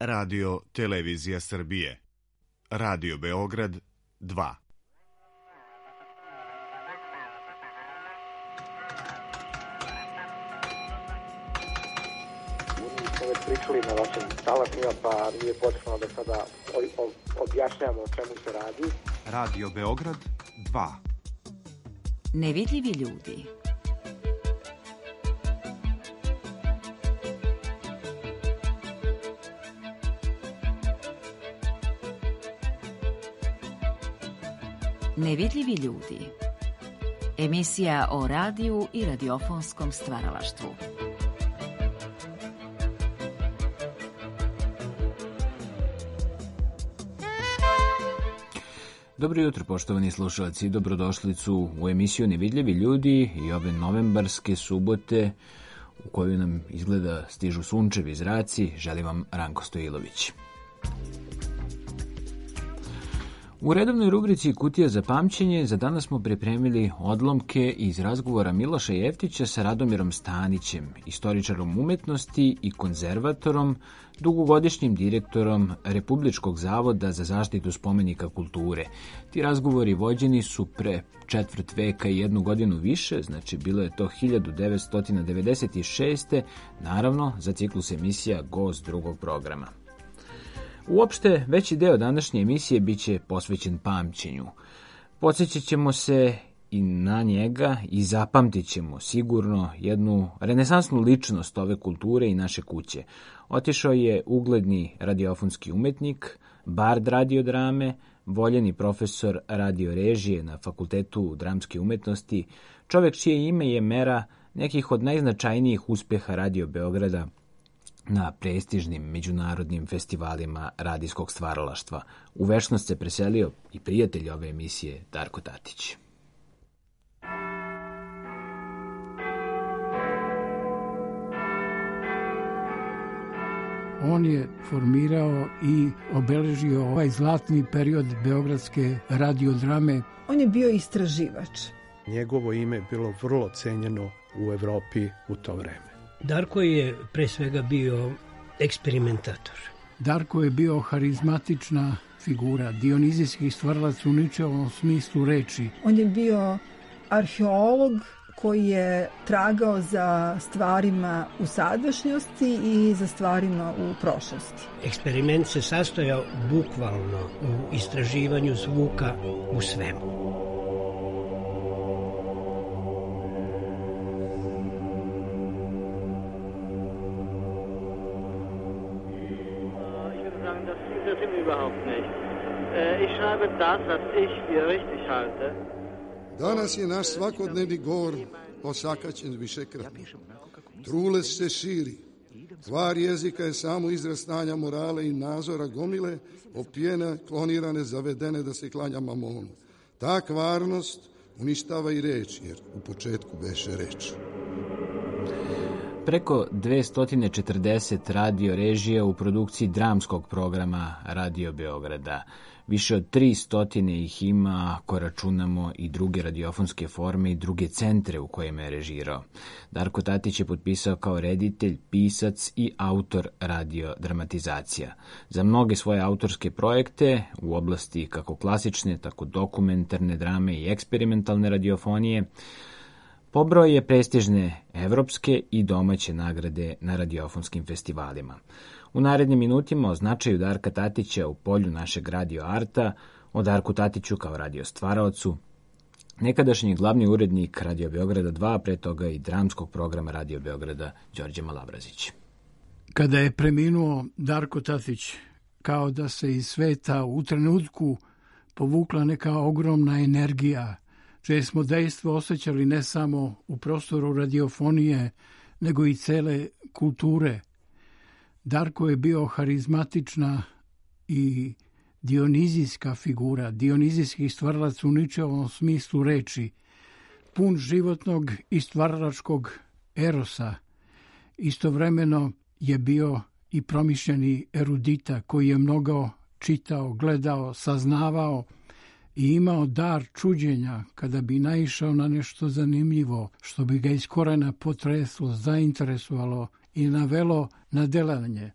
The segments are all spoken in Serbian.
Radio Televizija Srbije. Radio Beograd 2. Smo već pričali na vašim talasima, pa nije potrebno da sada objašnjamo o čemu se radi. Radio Beograd 2. Nevidljivi ljudi. Nevidljivi ljudi. Emisija o radiju i radiofonskom stvaralaštvu. Dobro jutro, poštovani slušalci, dobrodošlicu u emisiju Nevidljivi ljudi i ove novembarske subote u kojoj nam izgleda stižu sunčevi zraci. Želim vam Ranko Stojilović. U redovnoj rubrici Kutija za pamćenje za danas smo pripremili odlomke iz razgovora Miloša Jeftića sa Radomirom Stanićem, istoričarom umetnosti i konzervatorom, dugogodišnjim direktorom Republičkog zavoda za zaštitu spomenika kulture. Ti razgovori vođeni su pre četvrt veka i 1 godinu više, znači bilo je to 1996. Naravno, za ciklus emisija Gost drugog programa. Uopšte, veći deo današnje emisije biće posvećen pamćenju. Podsjećat ćemo se i na njega i zapamtit ćemo sigurno jednu renesansnu ličnost ove kulture i naše kuće. Otišao je ugledni radiofonski umetnik, bard radiodrame, voljeni profesor radiorežije na Fakultetu dramske umetnosti, čovjek čije ime je mera nekih od najznačajnijih uspeha Radio Beograda na prestižnim međunarodnim festivalima radijskog stvaralaštva. U večnost se preselio i prijatelj ove emisije Darko Tatić. On je formirao i obeležio ovaj zlatni period beogradske radiodrame. On je bio istraživač. Njegovo ime je bilo vrlo cenjeno u Evropi u to vreme. Darko je pre svega bio eksperimentator. Darko je bio harizmatična figura, dionizijski stvaralac u ničevom smislu reči. On je bio arheolog koji je tragao za stvarima u sadašnjosti i za stvarima u prošlosti. Eksperiment se sastojao bukvalno u istraživanju zvuka u svemu. Danas je naš svakodnevni govor osakaćen višekratno. Trulec se širi. Tvar jezika je samo izraz stanja morale i nazora gomile, opijene, klonirane, zavedene da se klanja mamonu. Ta kvarnost uništava i reč, jer u početku beše reč. Preko 240 radio režija u produkciji dramskog programa Radio Beograda. Više od 300 ih ima ako računamo i druge radiofonske forme i druge centre u kojima je režirao. Darko Tatić je potpisao kao reditelj, pisac i autor radiodramatizacija. Za mnoge svoje autorske projekte u oblasti kako klasične, tako dokumentarne drame i eksperimentalne radiofonije pobrao je prestižne evropske i domaće nagrade na radiofonskim festivalima. U narednim minutima o značaju Darka Tatića u polju našeg radio arta, o Darku Tatiću kao radiostvaraocu, nekadašnji glavni urednik Radio Beograda 2, pre toga i dramskog programa Radio Beograda Đorđe Malabrazić. Kada je preminuo Darko Tatić, kao da se iz sveta u trenutku povukla neka ogromna energija, čije smo dejstvo osjećali ne samo u prostoru radiofonije, nego i cele kulture. Darko je bio harizmatična i dionizijska figura, dionizijski stvaralac u ničevom smislu reči, pun životnog i stvaralačkog erosa. Istovremeno je bio i promišljeni erudita koji je mnogo čitao, gledao, saznavao i imao dar čuđenja kada bi naišao na nešto zanimljivo, što bi ga iz korena potreslo, zainteresovalo i navelo na delanje.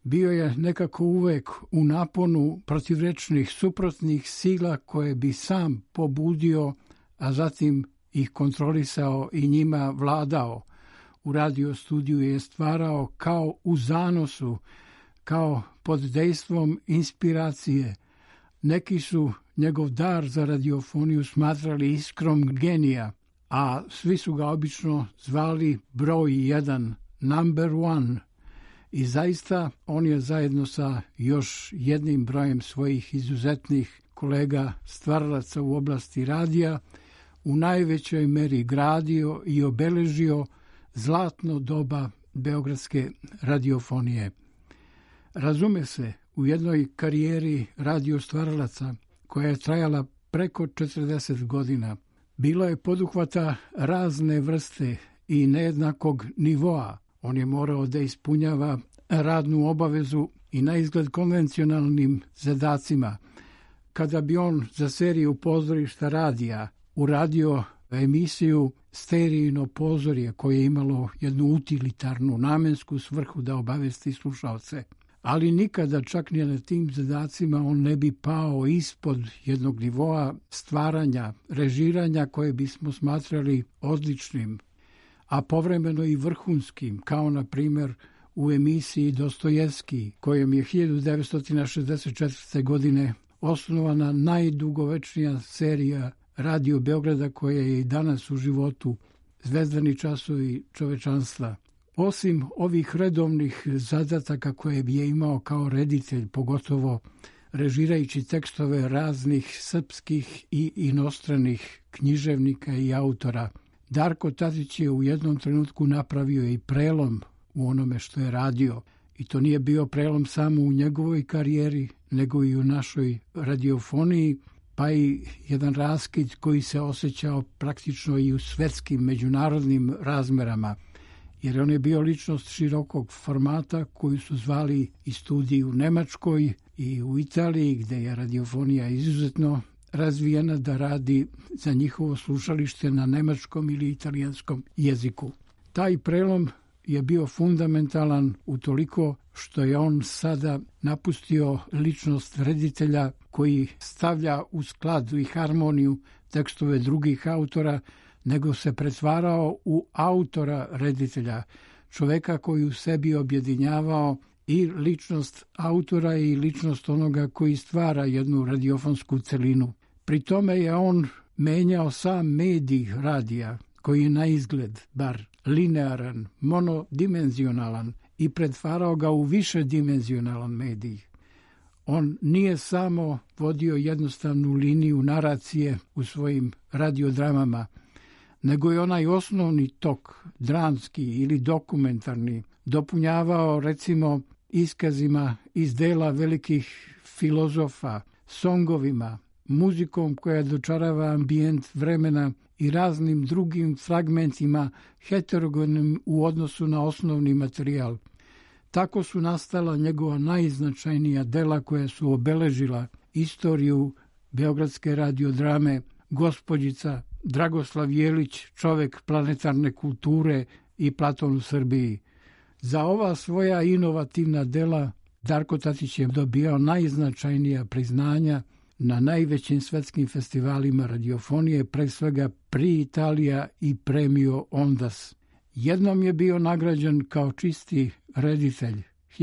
bio je nekako uvek u naponu protivrečnih suprotnih sila koje bi sam pobudio, a zatim ih kontrolisao i njima vladao. U radio studiju je stvarao kao u zanosu, kao pod dejstvom inspiracije. Neki su njegov dar za radiofoniju smatrali iskrom genija, a svi su ga obično zvali broj 1, number 1. I zaista on je zajedno sa još jednim brojem svojih izuzetnih kolega stvaralaca u oblasti radija u najvećoj meri gradio i obeležio zlatno doba beogradske radiofonije. Razume se, u jednoj karijeri radio stvaralaca koja je trajala preko 40 godina, bilo je poduhvata razne vrste i nejednakog nivoa. On je morao da ispunjava radnu obavezu i na izgled konvencionalnim zadacima. Kada bi on za seriju pozorišta radija uradio emisiju Sterijino pozorje koje je imalo jednu utilitarnu namensku svrhu da obavesti slušaoce, ali nikada čak ni na tim zadacima on ne bi pao ispod jednog nivoa stvaranja, režiranja koje bismo smatrali odličnim, a povremeno i vrhunskim, kao na primjer u emisiji Dostojevski, kojom je 1964. godine osnovana najdugovečnija serija Radio Beograda koja je i danas u životu, Zvezdani časovi čovečanstva. Osim ovih redovnih zadataka koje je imao kao reditelj, pogotovo režirajući tekstove raznih srpskih i inostranih književnika i autora, Darko Tatić je u jednom trenutku napravio i prelom u onome što je radio. I to nije bio prelom samo u njegovoj karijeri, nego i u našoj radiofoniji, pa i jedan raskid koji se osjećao praktično i u svetskim međunarodnim razmerama, jer on je bio ličnost širokog formata koju su zvali i studiji u Nemačkoj i u Italiji, gde je radiofonija izuzetno razvijena da radi za njihovo slušalište na nemačkom ili italijanskom jeziku. Taj prelom je bio fundamentalan utoliko što je on sada napustio ličnost reditelja koji stavlja u sklad i harmoniju tekstove drugih autora, nego se pretvarao u autora reditelja, čoveka koji u sebi objedinjavao i ličnost autora i ličnost onoga koji stvara jednu radiofonsku celinu. Pri tome je on menjao sam medij radija, koji je na izgled bar linearan, monodimenzionalan, i pretvarao ga u višedimenzionalan medij. On nije samo vodio jednostavnu liniju naracije u svojim radiodramama, nego je onaj osnovni tok, dramski ili dokumentarni, dopunjavao recimo iskazima iz dela velikih filozofa, songovima, muzikom koja dočarava ambijent vremena i raznim drugim fragmentima heterogenim u odnosu na osnovni materijal. Tako su nastala njegova najznačajnija dela koja su obeležila istoriju beogradske radiodrame Gospođica, Dragoslav Jelić, Čovek planetarne kulture i Platon u Srbiji. Za ova svoja inovativna dela Darko Tatić je dobijao najznačajnija priznanja na najvećim svetskim festivalima radiofonije, pre svega Pri Italija i Premio Ondas. Jednom je bio nagrađen kao čisti reditelj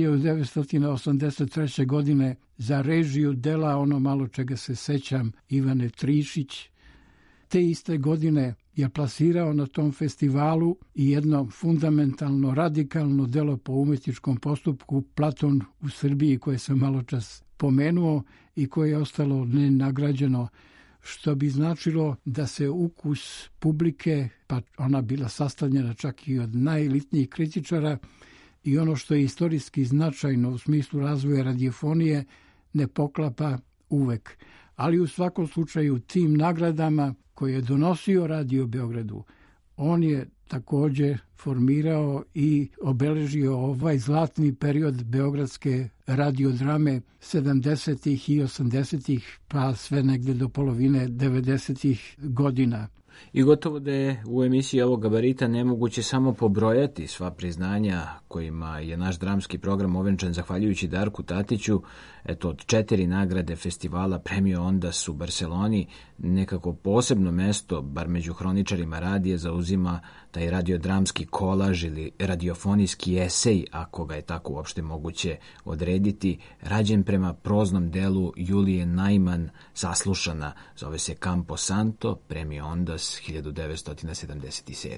1983. godine za režiju dela Ono malo čega se sećam Ivane Trišić. Te iste godine je plasirao na tom festivalu i jedno fundamentalno, radikalno delo po umetničkom postupku Platon u Srbiji, koje sam malo čas pomenuo i koje je ostalo nenagrađeno, što bi značilo da se ukus publike, pa ona bila sastavljena čak i od najelitnijih kritičara, i ono što je istorijski značajno u smislu razvoja radiofonije, ne poklapa uvek. Ali u svakom slučaju tim nagradama koje je donosio Radio Beogradu, on je također formirao i obeležio ovaj zlatni period beogradske radiodrame 70. i 80. pa sve negde do polovine 90. godina. I gotovo da je u emisiji ovog gabarita nemoguće samo pobrojati sva priznanja kojima je naš dramski program ovenčan zahvaljujući Darku Tatiću. Eto, od 4 nagrade festivala Premio Ondas u Barseloni nekako posebno mesto, bar među hroničarima radija, zauzima taj radiodramski kolaž ili radiofonijski esej, ako ga je tako uopšte moguće odrediti, rađen prema proznom delu Julije Najman, Saslušana, zove se Campo Santo, Premio Ondas 1977.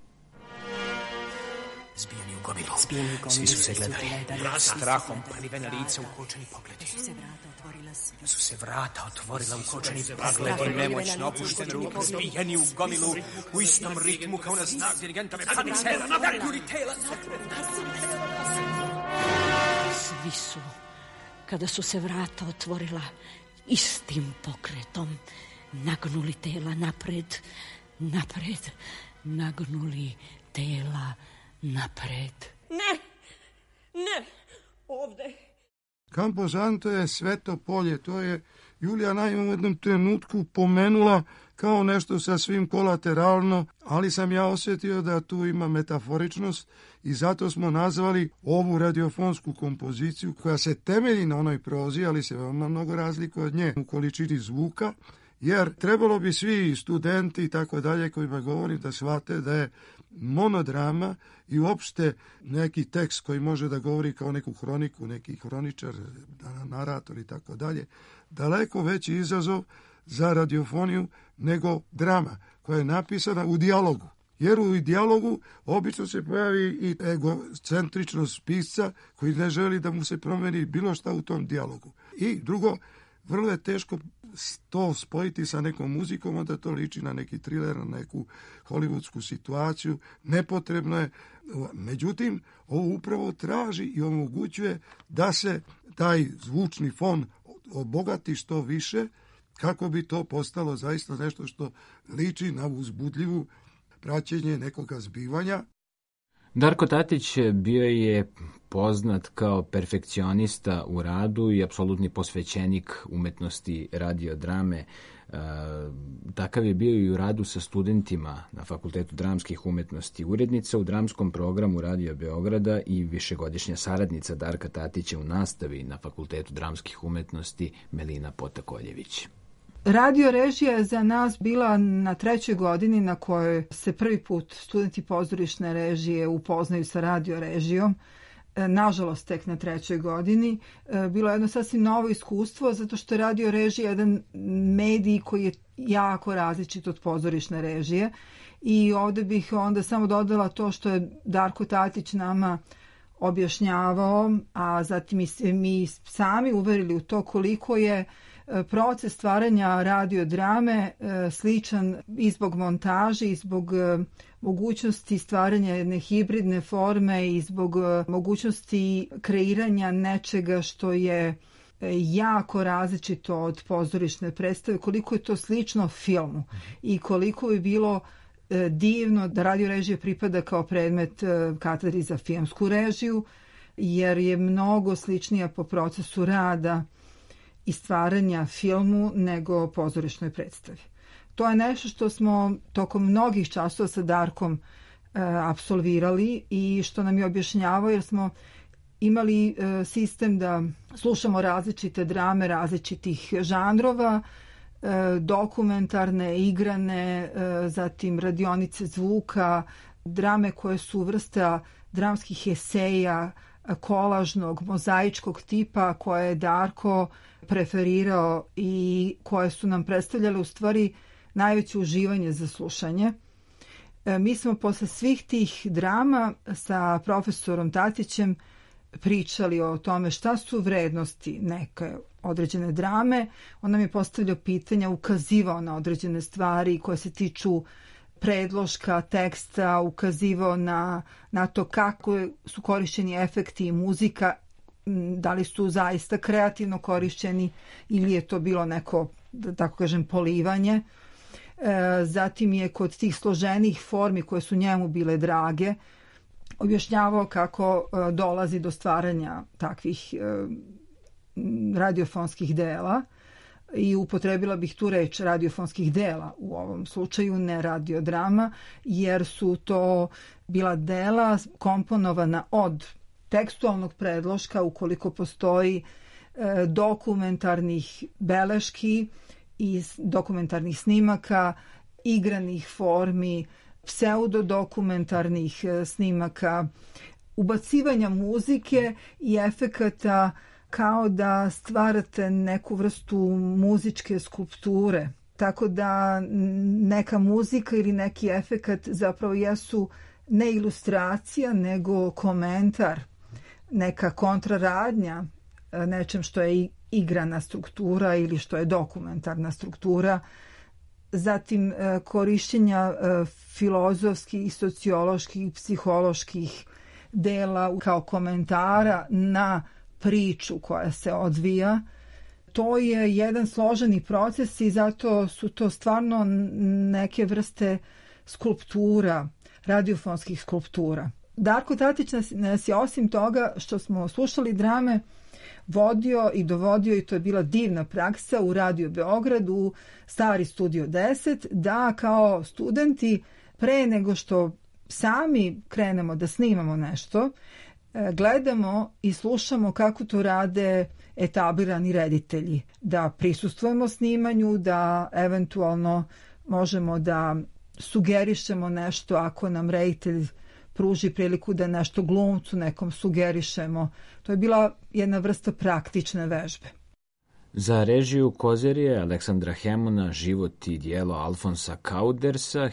Zbijeni u gomilu. Svi su se gledali. Strahom polivena lica, ukočeni pogledi. Su se vrata otvorila, ukočeni pogledi, nemoćno opuštene ruke, zbijeni u gomilu, u istom ritmu kao na znak dirigenta mehanice, nagnuli tela. Svi su, kada su se vrata otvorila, istim pokretom nagnuli tela napred, nagnuli tela napred. Ne, ovde. Campo Santo je sveto polje, to je Julija Najman u jednom trenutku pomenula kao nešto sasvim kolateralno, ali sam ja osjetio da tu ima metaforičnost i zato smo nazvali ovu radiofonsku kompoziciju koja se temelji na onoj prozi, ali se veoma mnogo razlikuje od nje u količini zvuka, jer trebalo bi svi studenti i tako dalje kojima govorim da shvate da je monodrama i uopšte neki tekst koji može da govori kao neku hroniku, neki hroničar, narator i tako dalje, daleko veći izazov za radiofoniju nego drama koja je napisana u dijalogu. Jer u dijalogu obično se pojavi i egocentričnost pisca koji ne želi da mu se promeni bilo šta u tom dijalogu. I drugo, vrlo je teško to spojiti sa nekom muzikom, onda to liči na neki thriller, na neku hollywoodsku situaciju. Nepotrebno je. Međutim, ovo upravo traži i omogućuje da se taj zvučni fon obogati što više, kako bi to postalo zaista nešto što liči na uzbudljivu praćenje nekoga zbivanja. Darko Tatić bio je poznat kao perfekcionista u radu i apsolutni posvećenik umetnosti radiodrame. Takav je bio i u radu sa studentima na Fakultetu dramskih umetnosti, urednica u dramskom programu Radio Beograda i višegodišnja saradnica Darka Tatića u nastavi na Fakultetu dramskih umetnosti Melina Potakoljević. Radio režija je za nas bila na 3. godini na kojoj se prvi put studenti pozorišne režije upoznaju sa radio režijom. Nažalost, tek na 3. godini. Bilo je jedno sasvim novo iskustvo, zato što je radio režija jedan medij koji je jako različit od pozorišne režije. I ovde bih onda samo dodala to što je Darko Tatić nama objašnjavao, a zatim mi sami uverili u to koliko je proces stvaranja radiodrame sličan i zbog montaže i zbog mogućnosti stvaranja jedne hibridne forme i zbog mogućnosti kreiranja nečega što je jako različito od pozorišne predstave, koliko je to slično filmu i koliko je bilo divno da radio režija pripada kao predmet katedri za filmsku režiju, jer je mnogo sličnija po procesu rada i stvaranja filmu nego pozorišnoj predstavi. To je nešto što smo tokom mnogih časova sa Darkom apsolvirali i što nam je objašnjavao, jer smo imali sistem da slušamo različite drame različitih žanrova, dokumentarne, igrane, zatim radionice zvuka, drame koje su vrsta dramskih eseja, kolažnog, mozaičkog tipa koje je Darko preferirao i koje su nam predstavljale u stvari najveće uživanje za slušanje. Mi smo posle svih tih drama sa profesorom Tatićem pričali o tome šta su vrednosti neke određene drame. On nam je postavljao pitanja, ukazivao na određene stvari koje se tiču predloška, teksta, ukazivao na to kako su korišćeni efekti i muzika, da li su zaista kreativno korišćeni ili je to bilo neko, da tako kažem, polivanje. Zatim je kod tih složenih formi koje su njemu bile drage objašnjavao kako dolazi do stvaranja takvih radiofonskih dela. i upotrebila bih tu reč radiofonskih dela u ovom slučaju, ne radiodrama, jer su to bila dela komponovana od tekstualnog predloška, ukoliko postoji dokumentarnih beleški i dokumentarnih snimaka, igranih formi, pseudodokumentarnih snimaka, ubacivanja muzike i efekata kao da stvarate neku vrstu muzičke skulpture. Tako da neka muzika ili neki efekat zapravo jesu ne ilustracija, nego komentar, neka kontraradnja nečem što je igrana struktura ili što je dokumentarna struktura. Zatim korišćenja filozofskih, socioloških i psiholoških dela kao komentara na priču koja se odvija. To je jedan složeni proces i zato su to stvarno neke vrste skulptura, radiofonskih skulptura. Darko Tatić nas je osim toga što smo slušali drame vodio i dovodio, i to je bila divna praksa, u Radio Beograd, u stari Studio 10, da kao studenti pre nego što sami krenemo da snimamo nešto, gledamo i slušamo kako to rade etablirani reditelji, da prisustvujemo snimanju, da eventualno možemo da sugerišemo nešto ako nam reditelj pruži priliku da nešto glumcu nekom sugerišemo. To je bila jedna vrsta praktične vežbe. Za režiju Kozerije Aleksandra Hemona, život i dijelo Alfonsa Kaudersa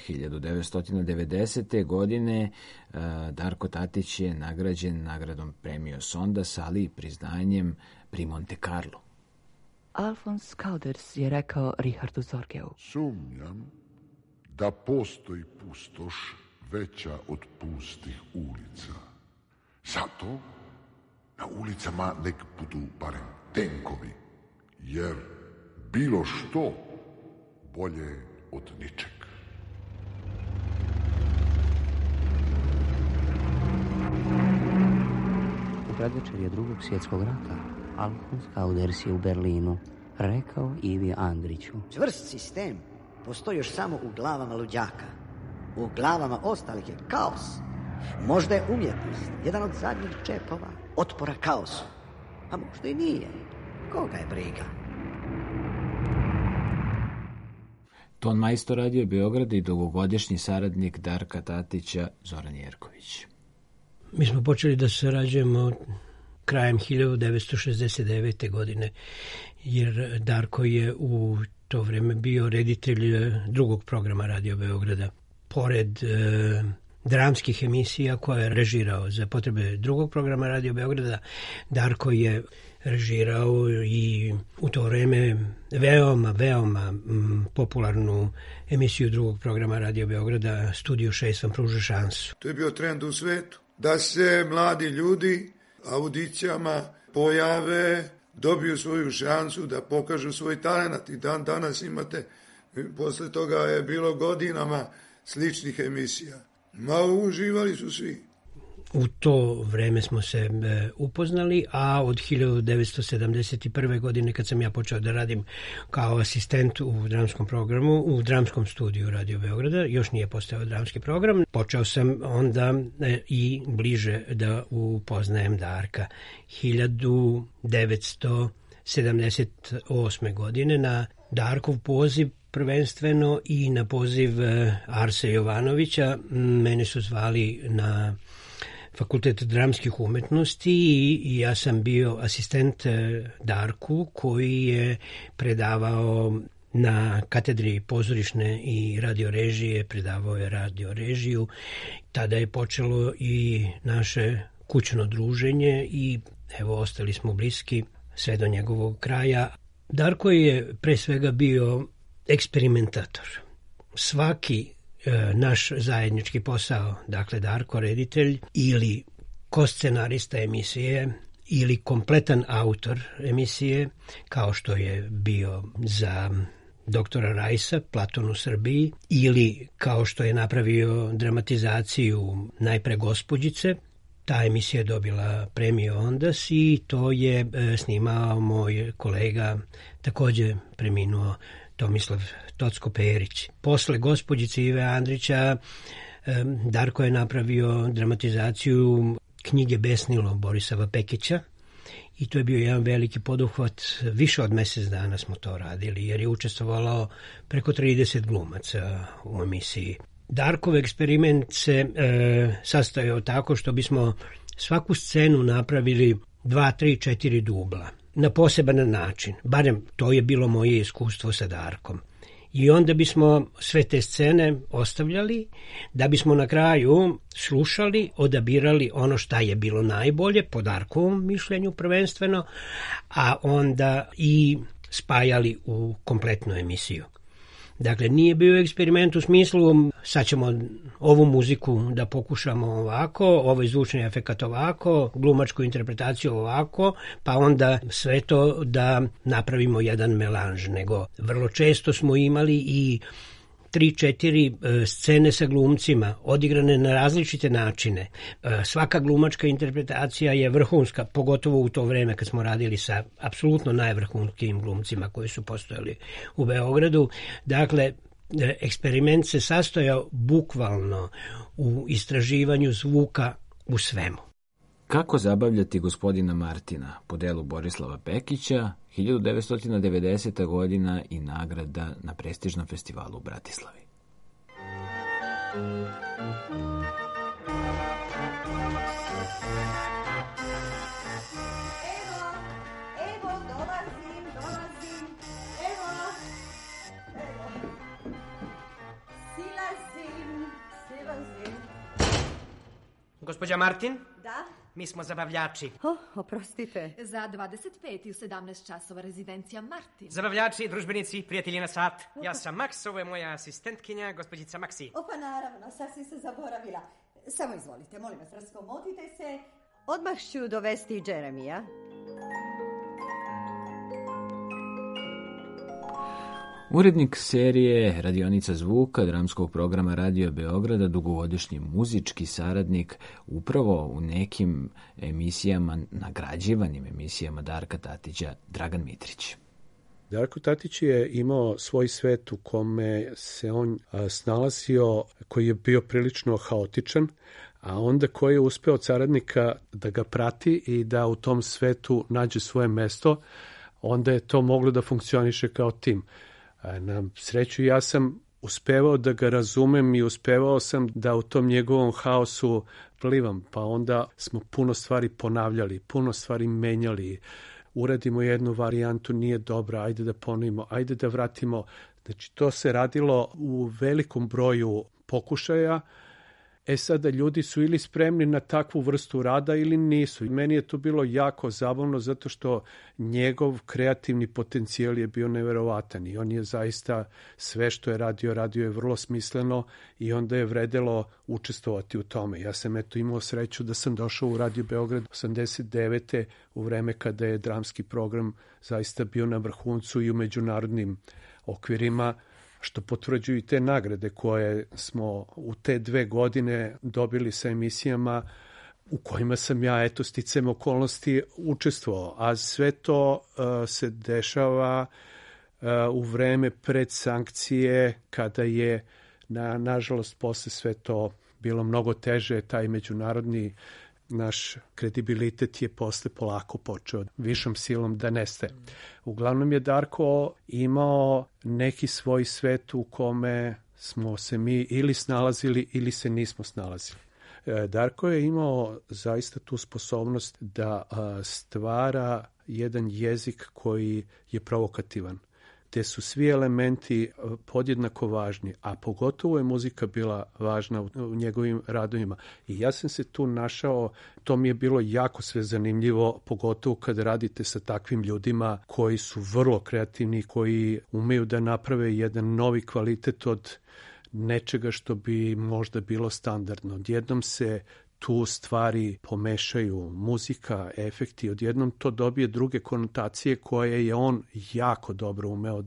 1990. godine Darko Tatić je nagrađen nagradom Premio Sondas, ali i priznanjem pri Monte Carlo. Alfons Kauders je rekao Richardu Zorgeu: Sumnjam da postoji pustoš veća od pustih ulica. Zato na ulicama nek budu barem tenkovi, jer bilo što bolje od ničeg. U predvečerje Drugog svjetskog rata Alfons Kauders je u Berlinu rekao Ivi Andriću: čvrst sistem postoji još samo u glavama luđaka. U glavama ostalih je kaos. Možda je umjetnost jedan od zadnjih čepova otpora kaosu. A možda i nije. Koga je briga? Ton majstor Radio Beograda i dugogodišnji saradnik Darka Tatića Zoran Jerković. Mi smo počeli da sarađujemo krajem 1969. godine, jer Darko je u to vreme bio reditelj drugog programa Radio Beograda. Pored dramskih emisija koje je režirao za potrebe drugog programa Radio Beograda, Darko je režirao i u to vreme veoma popularnu emisiju drugog programa Radio Beograda, Studio 6 vam pruža šansu. To je bio trend u svetu, da se mladi ljudi audicijama pojave, dobiju svoju šansu da pokažu svoj talent i dan danas imate, posle toga je bilo godinama sličnih emisija. Uživali su svi. U to vreme smo se upoznali, a od 1971. godine kad sam ja počeo da radim kao asistent u dramskom programu, u dramskom studiju Radio Beograda, još nije postao dramski program, počeo sam onda i bliže da upoznajem Darka. 1978. godine na Darkov poziv prvenstveno i na poziv Arse Jovanovića mene su zvali na Fakultet dramskih umetnosti i ja sam bio asistent Darku koji je predavao na katedri pozorišne i radiorežije, predavao je radiorežiju. Tada je počelo i naše kućno druženje i evo ostali smo bliski sve do njegovog kraja. Darko je pre svega bio eksperimentator. Svaki naš zajednički posao, dakle Darko reditelj ili koscenarista emisije ili kompletan autor emisije, kao što je bio za doktora Rajsa, Platon u Srbiji, ili kao što je napravio dramatizaciju Najpre gospođice, Ta emisija je dobila premiju Ondas i to je snimao moj kolega, takođe preminuo, Tomislav Tocko-Perić. Posle gospođice Ive Andrića Darko je napravio dramatizaciju knjige Besnilo Borisava Pekića i to je bio jedan veliki poduhvat. Više od mesec dana smo to radili jer je učestvovalo preko 30 glumaca u emisiji. Darkov eksperiment se sastojao tako što bismo svaku scenu napravili 2, 3, 4 dubla na poseban način. Barem to je bilo moje iskustvo sa Darkom. I onda bismo sve te scene ostavljali da bismo na kraju slušali, odabirali ono šta je bilo najbolje, po Darkovom mišljenju prvenstveno, a onda i spajali u kompletnu emisiju. Dakle, nije bio eksperiment u smislu sad ćemo ovu muziku da pokušamo ovako, ovaj zvučni efekat ovako, glumačku interpretaciju ovako, pa onda sve to da napravimo jedan melanž, nego vrlo često smo imali i 3-4 scene sa glumcima, odigrane na različite načine. Svaka glumačka interpretacija je vrhunska, pogotovo u to vreme kad smo radili sa apsolutno najvrhunskim glumcima koji su postojali u Beogradu. Dakle, eksperiment se sastojao bukvalno u istraživanju zvuka u svemu. Kako zabavljati gospodina Martina po delu Borislava Pekića, 1990. godina i nagrada na prestižnom festivalu u Bratislavi. Evo, dolazim, evo, silazim. Gospođa Martin? Da? Mi smo zabavljači. Oprostite. Za 25 i u 17 časova rezidencija Martin. Zabavljači, družbenici, prijatelji na sat. Ja sam Max, ovo je moja asistentkinja, gospođica Maxi. Pa naravno, sasvim se zaboravila. Samo izvolite, molim vas, raskomotite se. Odmah ću dovesti Jeremija. Urednik serije Radionica zvuka dramskog programa Radio Beograda, dugogodišnji muzički saradnik upravo u nekim emisijama, nagrađivanim emisijama Darka Tatića, Dragan Mitrić. Darko Tatić je imao svoj svet u kome se on snalazio, koji je bio prilično haotičan, a onda koji je uspeo od saradnika da ga prati i da u tom svetu nađe svoje mesto, onda je to moglo da funkcioniše kao tim. Na sreću ja sam uspevao da ga razumem i uspevao sam da u tom njegovom haosu plivam, pa onda smo puno stvari ponavljali, puno stvari menjali, uradimo jednu varijantu, nije dobra, ajde da ponovimo, ajde da vratimo. Znači to se radilo u velikom broju pokušaja. Sada ljudi su ili spremni na takvu vrstu rada ili nisu. I meni je to bilo jako zabavno zato što njegov kreativni potencijal je bio neverovatan i on je zaista sve što je radio je vrlo smisleno i onda je vredelo učestvovati u tome. Ja sam imao sreću da sam došao u Radio Beograd 89. u vreme kada je dramski program zaista bio na vrhuncu i u međunarodnim okvirima, što potvrđuju i te nagrade koje smo u te 2 godine dobili sa emisijama u kojima sam ja, sticajem okolnosti, učestvovao. A sve to se dešava u vreme pred sankcije, kada je, nažalost, posle sve to bilo mnogo teže, taj međunarodni naš kredibilitet je posle polako počeo višom silom da nestaje. Uglavnom je Darko imao neki svoj svet u kome smo se mi ili snalazili ili se nismo snalazili. Darko je imao zaista tu sposobnost da stvara jedan jezik koji je provokativan, te su svi elementi podjednako važni, a pogotovo je muzika bila važna u njegovim radovima. I ja sam se tu našao, to mi je bilo jako sve zanimljivo, pogotovo kad radite sa takvim ljudima koji su vrlo kreativni, koji umeju da naprave jedan novi kvalitet od nečega što bi možda bilo standardno. Odjednom se tu stvari pomešaju, muzika, efekti, odjednom to dobije druge konotacije koje je on jako dobro umeo da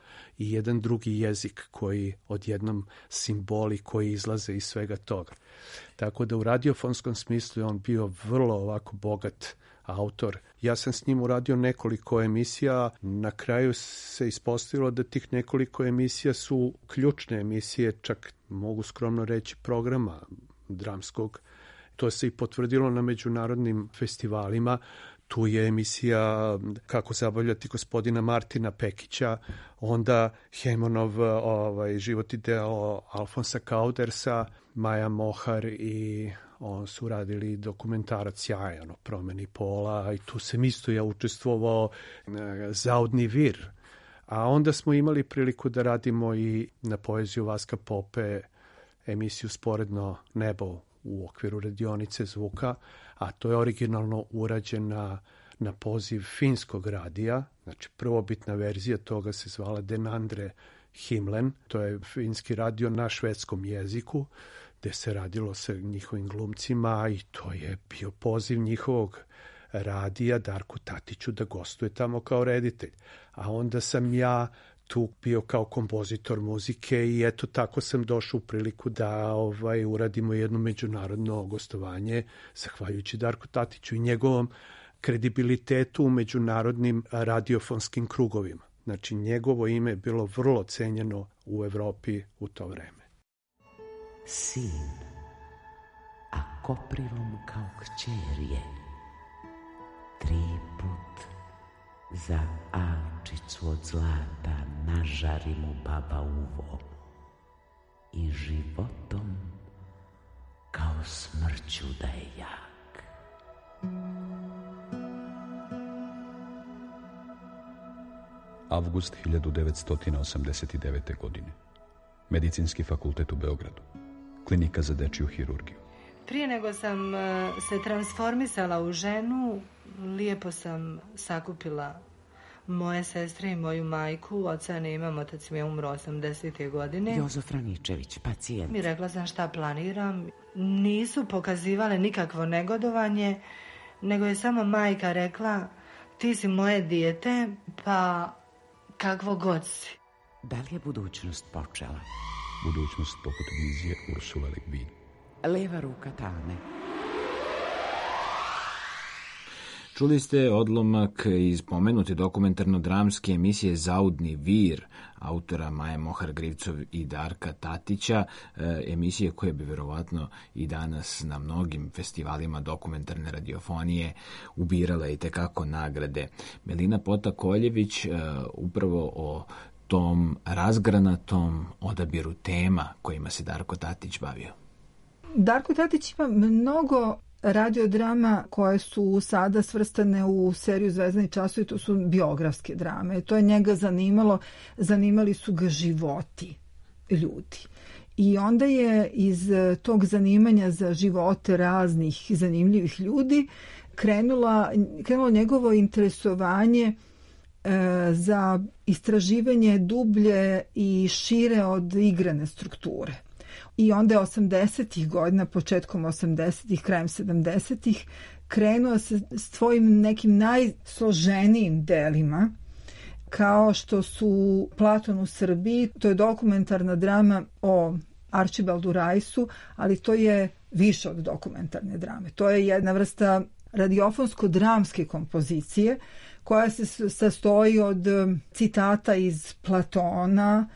i jedan drugi jezik koji odjednom simboli koji izlaze iz svega toga. Tako da u radiofonskom smislu je on bio vrlo ovako bogat autor. Ja sam s njim uradio nekoliko emisija, na kraju se ispostavilo da tih nekoliko emisija su ključne emisije, čak mogu skromno reći programa dramskog. To se i potvrdilo na međunarodnim festivalima. Tu je emisija Kako zabavljati gospodina Martina Pekića, onda Hejmonov život i delo Alfonsa Kaudersa, Maja Mohar i on su radili dokumentarac sjajan o promeni pola i tu sam isto ja učestvovao Zaudni vir. A onda smo imali priliku da radimo i na poeziju Vaska Pope emisiju Sporedno nebo u okviru radionice zvuka, a to je originalno urađena na poziv finskog radija. Znači, prvobitna verzija toga se zvala Den andre himlen. To je finski radio na švedskom jeziku, gde se radilo sa njihovim glumcima i to je bio poziv njihovog radija Darku Tatiću da gostuje tamo kao reditelj. A onda sam ja tu bio kao kompozitor muzike i eto tako sam došao u priliku da uradimo jedno međunarodno gostovanje zahvaljujući Darku Tatiću i njegovom kredibilitetu u međunarodnim radiofonskim krugovima. Znači njegovo ime je bilo vrlo cenjeno u Evropi u to vreme. Sin, a koprivom kao kćer je, 3 put za avčicu od zlata nažari mu baba uvo i životom kao smrću da je jak. Avgust 1989. godine. Medicinski fakultet u Beogradu. Klinika za dečiju hirurgiju. Prije nego sam se transformisala u ženu, lijepo sam sakupila moje sestre i moju majku. Oca nemam, otac mi je umro 80. godine. Jozo Franičević, pacijent. Mi rekla sam šta planiram. Nisu pokazivale nikakvo negodovanje, nego je samo majka rekla ti si moje dijete, pa kakvo god si. Da li je budućnost počela? Budućnost poput vizije Ursula Le Guin. Leva ruka Tame. Čuli ste odlomak iz pomenute dokumentarno-dramske emisije Zaudni vir, autora Maje Mohar Grivcov i Darka Tatića, emisije koje bi verovatno i danas na mnogim festivalima dokumentarne radiofonije ubirala i tekako nagrade. Melina Pota-Koljević upravo o tom razgranatom odabiru tema kojima se Darko Tatić bavio. Darko Tatić ima mnogo radiodrama koje su sada svrstane u seriju Zvezdani časovi, to su biografske drame. To je njega zanimali su ga životi ljudi. I onda je iz tog zanimanja za živote raznih zanimljivih ljudi krenulo njegovo interesovanje za istraživanje dublje i šire od igrane strukture. I onda je 80-ih godina, početkom 80-ih, krajem 70-ih, krenuo se s tvojim nekim najsloženijim delima, kao što su Platon u Srbiji. To je dokumentarna drama o Arčibaldu Rajsu, ali to je više od dokumentarne drame. To je jedna vrsta radiofonsko-dramske kompozicije koja se sastoji od citata iz Platona,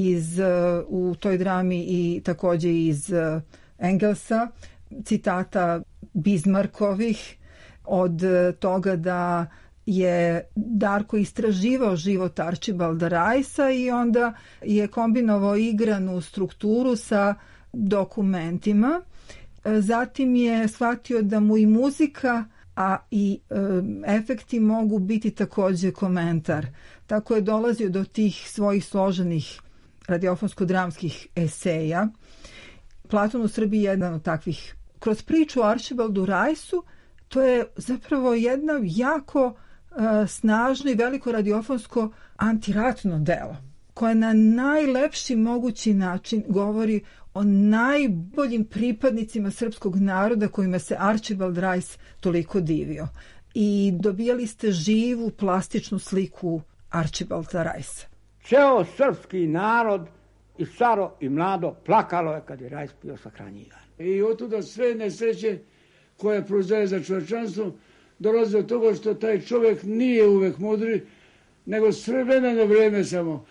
u toj drami i također iz Engelsa, citata Bismarckovih, od toga da je Darko istraživao život Arčibalda Rajsa i onda je kombinovao igranu strukturu sa dokumentima. Zatim je shvatio da mu i muzika, a i efekti mogu biti također komentar. Tako je dolazio do tih svojih složenih radiofonsko-dramskih eseja. Platon u Srbiji je jedan od takvih. Kroz priču o Arčibaldu Rajsu to je zapravo jedno jako snažno i veliko radiofonsko antiratno delo koje na najlepši mogući način govori o najboljim pripadnicima srpskog naroda kojima se Arčibald Rajs toliko divio. I dobijali ste živu plastičnu sliku Arčibalda Rajsa. Ceo srpski narod i staro i mlado plakalo je kad je Rajs bio sahranjivan. I otuda sve nesreće koje proizdaje za čovečanstvo dolazi od toga što taj čovjek nije uvek mudri, nego s vremena na vreme samo.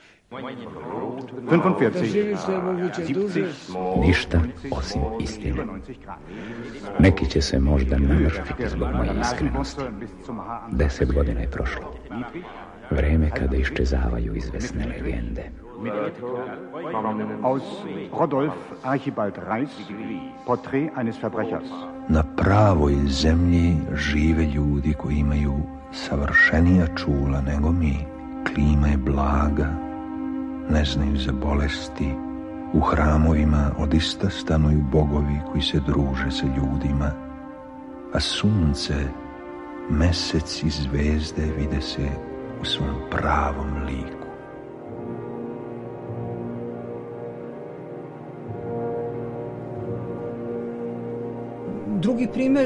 45, ništa osim istine. Neki će se možda namrštiti zbog moje iskrenosti. 10 godina je prošlo. Vreme kada iščezavaju izvesne legende. Aus Rodolf Archibald Reis, Porträt eines Verbrechers. Na pravoj zemlji žive ljudi koji imaju savršenija čula nego mi. Klima je blaga, ne znaju za bolesti. U hramovima odista stanuju bogovi koji se druže sa ljudima, a sunce, mesec i zvezde vide se u svom pravom liku. Drugi primer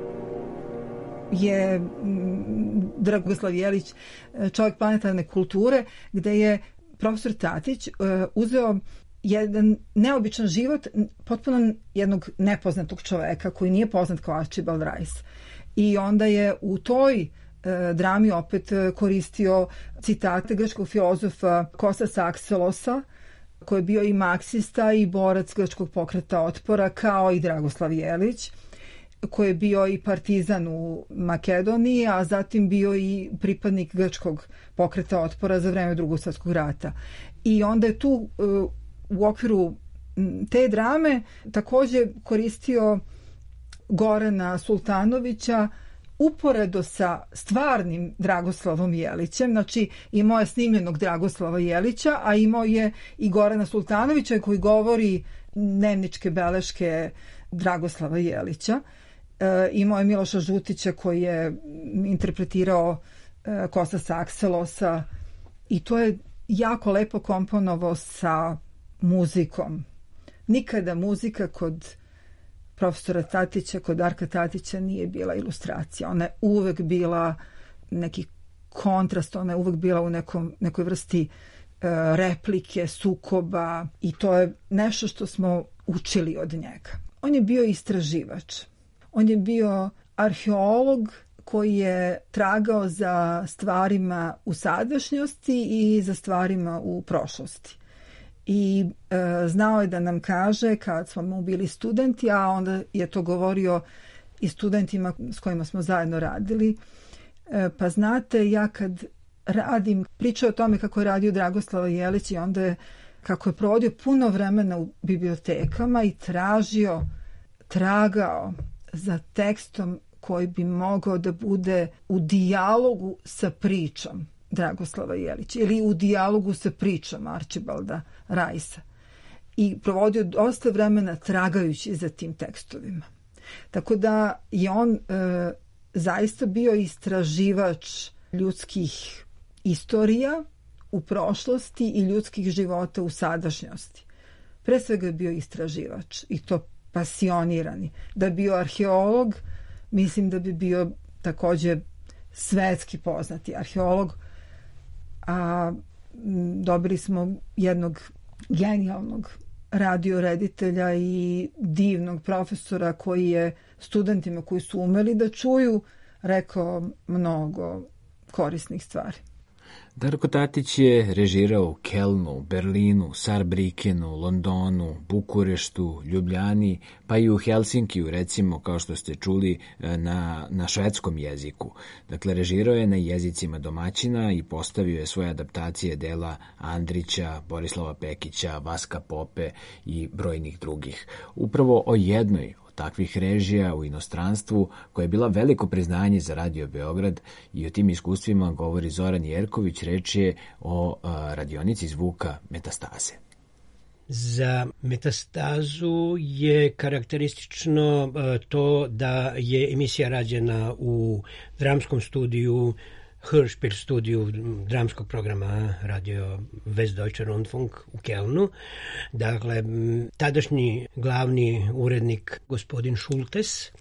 je Dragoslav Jelić, čovjek planetarne kulture, gde je profesor Tatić uzeo jedan neobičan život potpuno jednog nepoznatog čoveka koji nije poznat kao Archibald Rice. I onda je u toj drami opet koristio citate grčkog filozofa Kostas Akselosa, koji je bio i marksista i borac grčkog pokreta otpora, kao i Dragoslav Jelić, koji je bio i partizan u Makedoniji, a zatim bio i pripadnik grčkog pokreta otpora za vreme Drugog svjetskog rata. I onda je tu u okviru te drame također koristio Gorana Sultanovića uporedo sa stvarnim Dragoslavom Jelićem. Znači, imao je snimljenog Dragoslava Jelića, a imao je i Gorana Sultanovića koji govori dnevničke beleške Dragoslava Jelića. Imao je Miloša Žutića koji je interpretirao Kostasa Akselosa i to je jako lepo komponovao sa muzikom. Nikada muzika kod profesora Tatića, kod Darka Tatića nije bila ilustracija. Ona je uvek bila neki kontrast, ona je uvek bila u nekoj vrsti replike, sukoba i to je nešto što smo učili od njega. On je bio istraživač. On je bio arheolog koji je tragao za stvarima u sadašnjosti i za stvarima u prošlosti. I znao je da nam kaže kad smo mu bili studenti, a onda je to govorio i studentima s kojima smo zajedno radili. Pa znate, ja kad radim, pričao o tome kako je radio Dragoslava Jelić i onda je kako je provodio puno vremena u bibliotekama i tragao za tekstom koji bi mogao da bude u dijalogu sa pričom Dragoslava Jelića ili u dijalogu sa pričom Archibalda Rajsa. I provodio dosta vremena tragajući za tim tekstovima. Tako da je on zaista bio istraživač ljudskih istorija u prošlosti i ljudskih života u sadašnjosti. Pre svega je bio istraživač i to pasionirani. Da je bio arheolog, mislim da bi bio također svetski poznati arheolog, a dobili smo jednog genijalnog radioreditelja i divnog profesora koji je studentima koji su umeli da čuju rekao mnogo korisnih stvari. Darko Tatić je režirao u Kelnu, Berlinu, Saarbrückenu, Londonu, Bukureštu, Ljubljani, pa i u Helsinkiju, recimo, kao što ste čuli, na švedskom jeziku. Dakle, režirao je na jezicima domaćina i postavio je svoje adaptacije dela Andrića, Borislava Pekića, Vaska Pope i brojnih drugih. Upravo o jednoj takvih režija u inostranstvu, koja je bila veliko priznanje za Radio Beograd, i o tim iskustvima govori Zoran Jerković. Reč je o radionici zvuka Metastaze. Za Metastazu je karakteristično to da je emisija rađena u dramskom studiju, Hörspiel studiju dramskog programa Radio Westdeutscher Rundfunk u Kelnu. Dakle, tadašnji glavni urednik gospodin Šultes,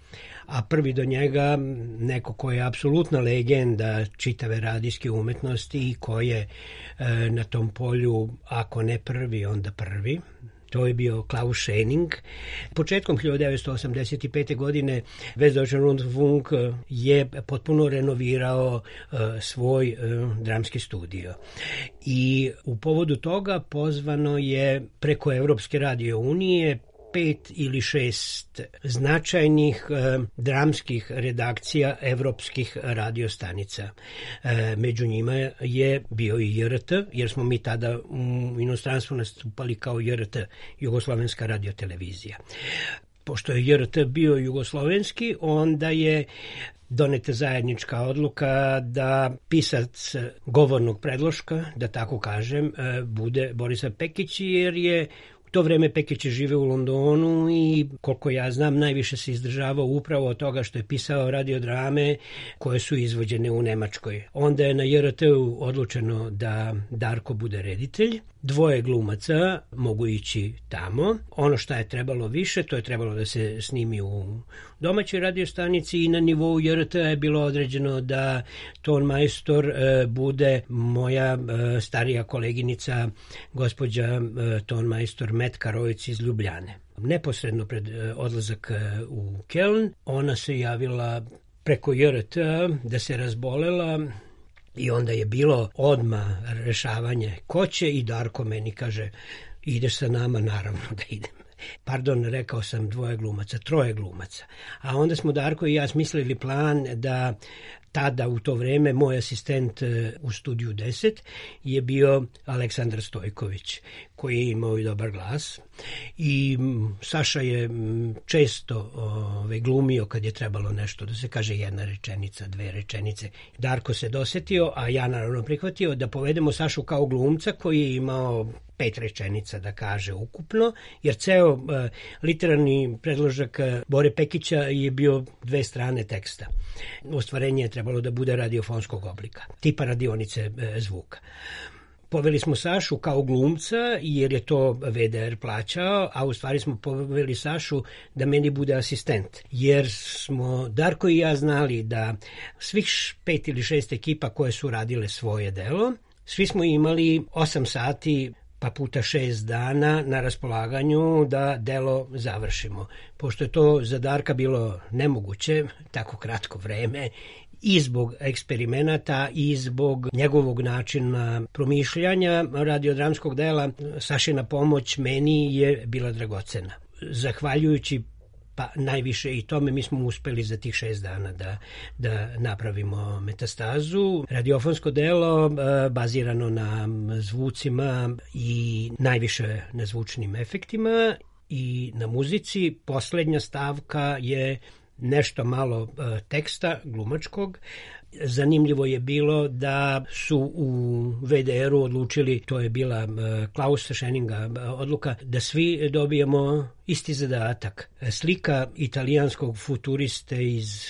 a prvi do njega neko ko je apsolutna legenda čitave radijske umetnosti i ko je na tom polju, ako ne prvi, onda prvi. To je bio Klaus Schenning. Početkom 1985. godine Westdeutscher Rundfunk je potpuno renovirao svoj dramski studio. I u povodu toga pozvano je preko Evropske radio unije 5 ili 6 značajnih dramskih redakcija evropskih radiostanica. Među njima je bio i JRT, jer smo mi tada u inostranstvu nastupali kao JRT, Jugoslovenska radiotelevizija. Pošto je JRT bio jugoslovenski, onda je doneta zajednička odluka da pisac govornog predloška, da tako kažem, bude Borisav Pekić, jer je to vreme Pekić je živeo u Londonu i koliko ja znam najviše se izdržavao upravo od toga što je pisao radiodrame koje su izvođene u Nemačkoj. Onda je na JRT-u odlučeno da Darko bude reditelj. 2 glumaca mogu ići tamo. Ono što je trebalo više, to je trebalo da se snimi u domaćoj radiostanici i na nivou JRT je bilo određeno da tonmajstor bude moja starija koleginica, gospođa tonmajstor Metka Rojec iz Ljubljane. Neposredno pred odlazak u Keln, ona se javila preko JRT da se razbolela. I onda je bilo odmah rešavanje ko će i Darko meni kaže ideš sa nama, naravno da idem. Pardon, rekao sam 2 glumaca, 3 glumaca. A onda smo Darko i ja smislili plan da tada u to vreme moj asistent u studiju 10 je bio Aleksandar Stojković, koji je imao i dobar glas. I Saša je često glumio kad je trebalo nešto da se kaže 1 rečenica, 2 rečenice. Darko se dosetio, a ja naravno prihvatio da povedemo Sašu kao glumca koji je imao 5 rečenica da kaže ukupno, jer ceo literarni predložak Bore Pekića je bio 2 strane teksta. Ostvarenje je trebalo da bude radiofonskog oblika, tipa radionice zvuka. Poveli smo Sašu kao glumca jer je to VDR plaćao, a u stvari smo poveli Sašu da meni bude asistent. Jer smo Darko i ja znali da svih 5 ili 6 ekipa koje su radile svoje delo, svi smo imali 8 sati pa puta 6 dana na raspolaganju da delo završimo. Pošto je to za Darka bilo nemoguće, tako kratko vreme, i zbog eksperimenata i zbog njegovog načina promišljanja radiodramskog dela, Sašina pomoć meni je bila dragocena. Zahvaljujući pa najviše i tome mi smo uspeli za tih 6 dana da napravimo Metastazu. Radiofonsko delo bazirano na zvucima i najviše na zvučnim efektima i na muzici. Poslednja stavka je nešto malo teksta glumačkog. Zanimljivo je bilo da su u VDR-u odlučili, to je bila Klausa Schenninga odluka, da svi dobijemo isti zadatak. Slika italijanskog futuriste iz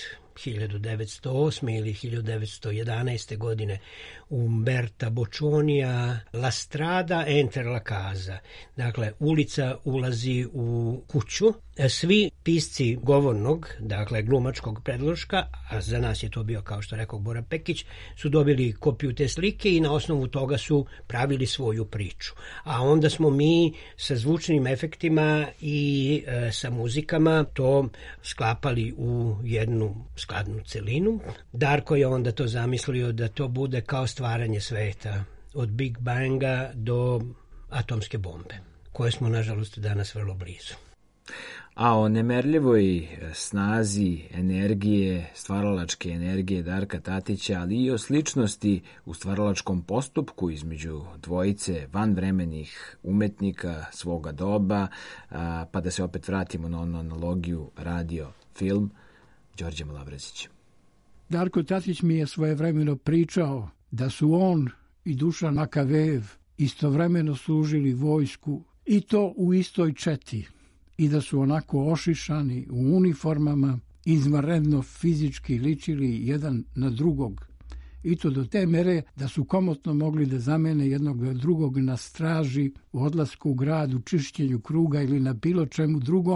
1908. ili 1911. godine Umberta Boccionija, La strada enter la casa. Dakle, ulica ulazi u kuću. Svi pisci govornog, dakle glumačkog predloška, a za nas je to bio, kao što rekao Bora Pekić, su dobili kopiju te slike i na osnovu toga su pravili svoju priču. A onda smo mi sa zvučnim efektima i sa muzikama to sklapali u jednu skladnu celinu. Darko je onda to zamislio da to bude kao stvaranje sveta, od Big Banga do atomske bombe, koje smo, nažalost, danas vrlo blizu. A o nemerljivoj snazi energije, stvaralačke energije Darka Tatića, ali i o sličnosti u stvaralačkom postupku između dvojice vanvremenih umetnika svoga doba, pa da se opet vratimo na onu analogiju radio-film, Đorđe Mlabrazić. Darko Tatić mi je svojevremeno pričao da su on i Dušan Makavejev istovremeno služili vojsku i to u istoj četi i da su onako ošišani u uniformama, izvanredno fizički ličili jedan na drugog. I to do te mere da su komotno mogli da zamene jednog drugog na straži, u odlasku u grad, u čišćenju kruga ili na bilo čemu drugom,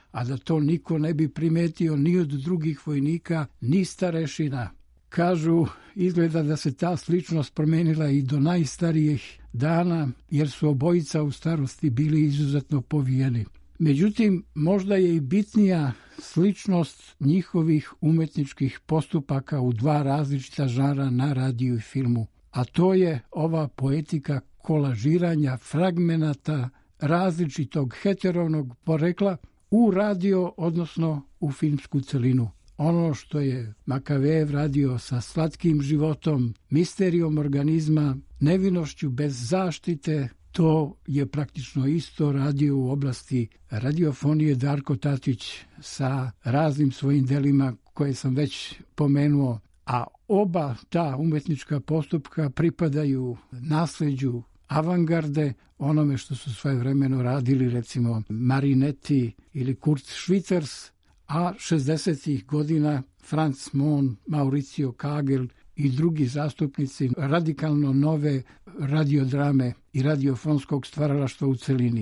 a da to niko ne bi primetio ni od drugih vojnika, ni starešina. Kažu, izgleda da se ta sličnost promenila i do najstarijih dana, jer su obojica u starosti bili izuzetno povijeni. Međutim, možda je i bitnija sličnost njihovih umetničkih postupaka u dva različita žanra na radiju i filmu, a to je ova poetika kolažiranja fragmenata različitog heteronog porekla u radio, odnosno u filmsku celinu. Ono što je Makavejev radio sa slatkim životom, misterijom organizma, nevinošću bez zaštite, to je praktično isto radio u oblasti radiofonije Darko Tatić sa raznim svojim delima koje sam već pomenuo, a oba ta umetnička postupka pripadaju nasleđu avangarde, onome što su svojevremeno radili recimo Marinetti ili Kurt Schwitters, a 60. godina Franz Mohn, Mauricio Kagel i drugi zastupnici radikalno nove radiodrame i radiofonskog stvaralaštva u celini.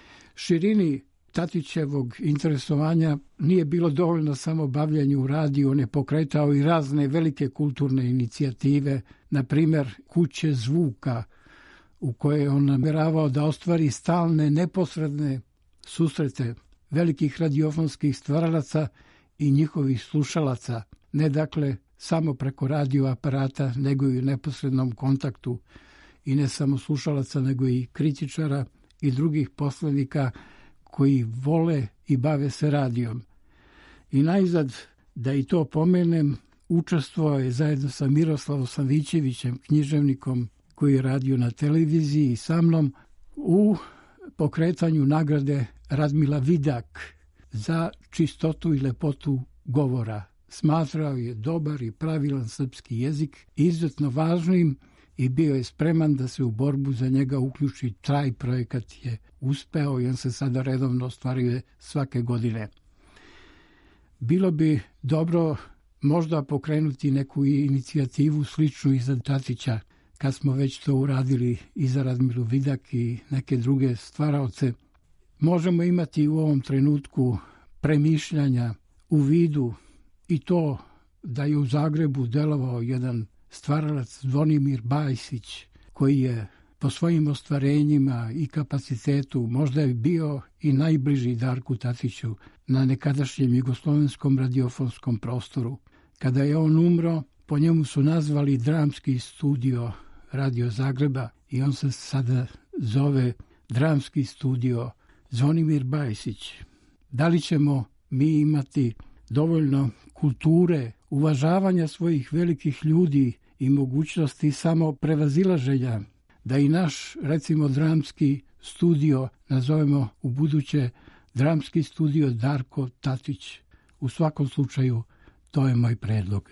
Širini Tatićevog interesovanja nije bilo dovoljno samo bavljenju u radiju, on je pokretao i razne velike kulturne inicijative, na primjer Kuće zvuka, u koje on namjeravao da ostvari stalne, neposredne susrete velikih radiofonskih stvaralaca i njihovih slušalaca, ne dakle samo preko radioaparata, nego i u neposrednom kontaktu, i ne samo slušalaca, nego i kritičara i drugih poslenika koji vole i bave se radijom. I najzad, da i to pomenem, učestvovao je zajedno sa Miroslavom Savićevićem, književnikom koji je radio na televiziji i sa mnom, u pokretanju nagrade Radmila Vidak za čistotu i lepotu govora. Smatrao je dobar i pravilan srpski jezik izuzetno važnim i bio je spreman da se u borbu za njega uključi. Taj projekat je uspeo i on se sada redovno ostvaruje svake godine. Bilo bi dobro možda pokrenuti neku inicijativu sličnu i za Tatića, kad smo već to uradili i za Radmilu Vidak i neke druge stvaraoce. Možemo imati u ovom trenutku premišljanja u vidu i to da je u Zagrebu delovao jedan stvaralac Zvonimir Bajsić, koji je po svojim ostvarenjima i kapacitetu možda je bio i najbliži Darku Tatiću na nekadašnjem jugoslovenskom radiofonskom prostoru. Kada je on umro, po njemu su nazvali Dramski studio Radio Zagreba i on se sada zove Dramski studio Zvonimir Bajsić. Da li ćemo mi imati dovoljno kulture, uvažavanja svojih velikih ljudi i mogućnosti samo prevazilaženja, da i naš, recimo, dramski studio nazovemo u buduće Dramski studio Darko Tatić? U svakom slučaju, to je moj predlog.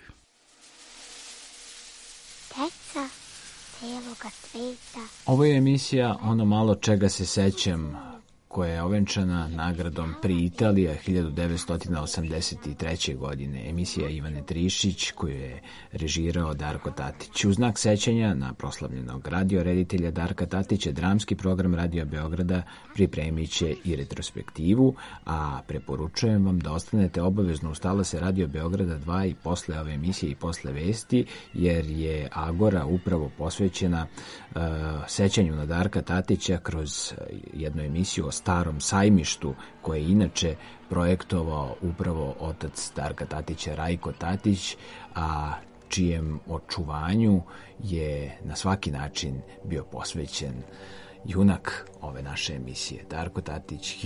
Deca cijeloga sveta. Ovo je emisija Ono malo čega se sećam, koja je ovenčana nagradom Pri Italija 1983. godine. Emisija Ivane Trišić, koju je režirao Darko Tatić. U znak sećanja na proslavljenog radioreditelja Darka Tatića, dramski program Radio Beograda pripremit će i retrospektivu, a preporučujem vam da ostanete obavezno uz talase Radio Beograda 2 i posle ove emisije i posle vesti, jer je Agora upravo posvećena sećanju na Darka Tatića kroz jednu emisiju o Starom sajmištu, koje je inače projektovao upravo otac Darka Tatića, Rajko Tatić, a čijem očuvanju je na svaki način bio posvećen junak ove naše emisije, Darko Tatić,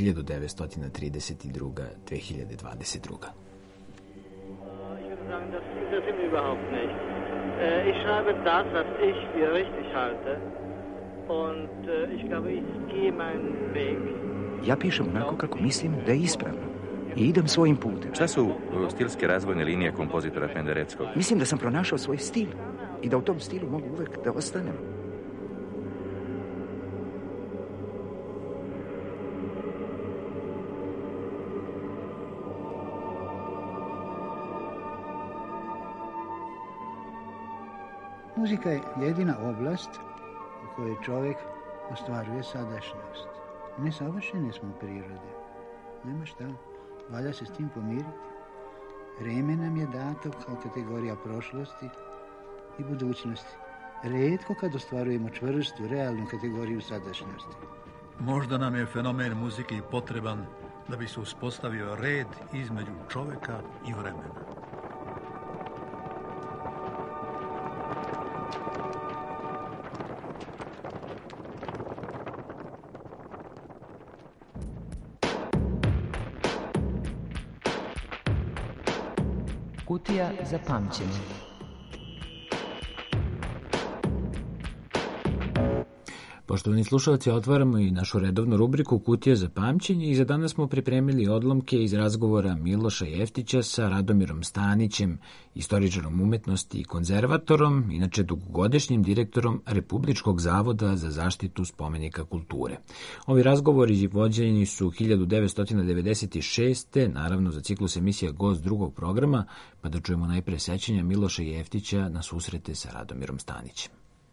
1932-2022. Ich schreibe das, was ich für richtig halte. Und ich glaube, ich gehe meinen Weg. Ja pišem onako kako mislim da je ispravno i idem svojim putem. Šta su stilske razvojne linije kompozitora Pendereckog? Mislim da sam pronašao svoj stil i da u tom stilu mogu uvek da ostanem. Muzika je jedina oblast u kojoj čovjek ostvaruje sadašnjost. Nesavršeni smo prirode. Nema šta. valja se s tim pomiriti. Vreme nam je dato kao kategorija prošlosti i budućnosti. Retko kad ostvarujemo čvrstu, realnu kategoriju sadašnjosti. Možda nam je fenomen muzike potreban da bi se uspostavio red između čoveka i vremena. Kutija za pamćenje. Poštovani slušalci, otvaramo i našu redovnu rubriku Kutija za pamćenje i za danas smo pripremili odlomke iz razgovora Miloša Jeftića sa Radomirom Stanićem, istoričarom umetnosti i konzervatorom, inače dugogodišnjim direktorom Republičkog zavoda za zaštitu spomenika kulture. Ovi razgovori vođeni su 1996. naravno za ciklus emisija Gost drugog programa, pa da čujemo najpre sećanja Miloša Jeftića na susrete sa Radomirom Stanićem.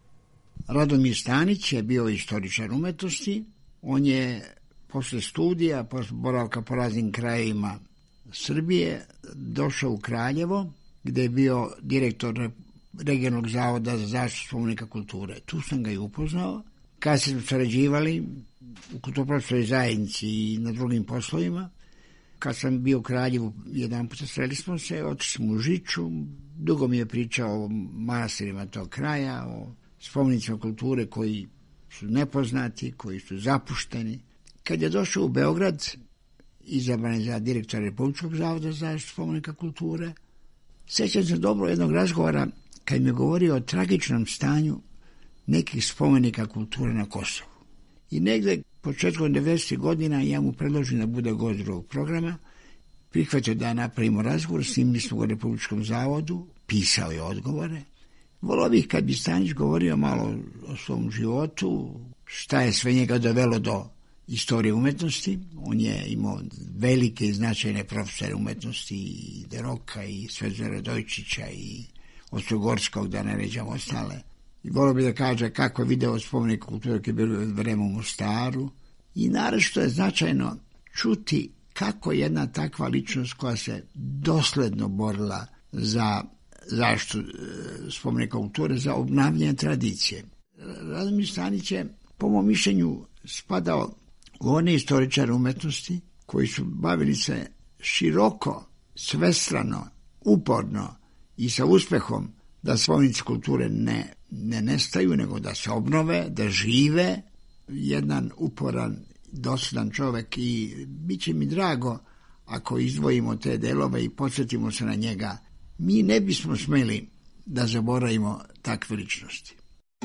Radomir Stanić je bio istoričar umetnosti. On je posle studija, posle boravka po raznim krajevima Srbije, došao u Kraljevo, gde je bio direktor Regionalnog zavoda za zaštitu spomenika kulture. Tu sam ga i upoznao. Kad smo sarađivali u kulturno-prostornoj zajednici i na drugim poslovima, kad sam bio u Kraljevu, jedan put sreli smo se, otišli smo u Žiču, dugo mi je pričao o manastirima tog kraja, o spomenicima kulture koji su nepoznati, koji su zapušteni. Kad je došao u Beograd, izabran za direktora Republičkog zavoda za zaštitu spomenika kulture, sećam se dobro jednog razgovora kad mi je govorio o tragičnom stanju nekih spomenika kulture na Kosovu. I negde početkom 90. godina ja mu predložim da bude gost drugog programa, prihvatio da napravimo razgovor, snimili smo ga u Republičkom zavodu, pisao je odgovore. Volio bih kad bi Stanić govorio malo o svom životu, šta je sve njega dovelo do istorije umetnosti. On je imao velike i značajne profesore umetnosti, i Deroka, i Svetozara Radojčića, i Ostrogorskog, da ne ređam ostale. I volio bih da kaže kako je video spomenik kulture koji je bilo vreme u Mostaru. I naravno je značajno čuti kako jedna takva ličnost koja se dosledno borila za zaštitu spomenika kulture, za obnavljanje tradicije. Radomir Stanić je, po mom mišljenju, spadao u one istoričare umetnosti koji su bavili se široko, svestrano, uporno i sa uspehom da spomenici kulture ne nestaju, nego da se obnove, da žive. Jedan uporan, dosledan čovek i bit će mi drago ako izdvojimo te delove i podsjetimo se na njega. Mi ne bismo smeli da zaboravimo takve ličnosti.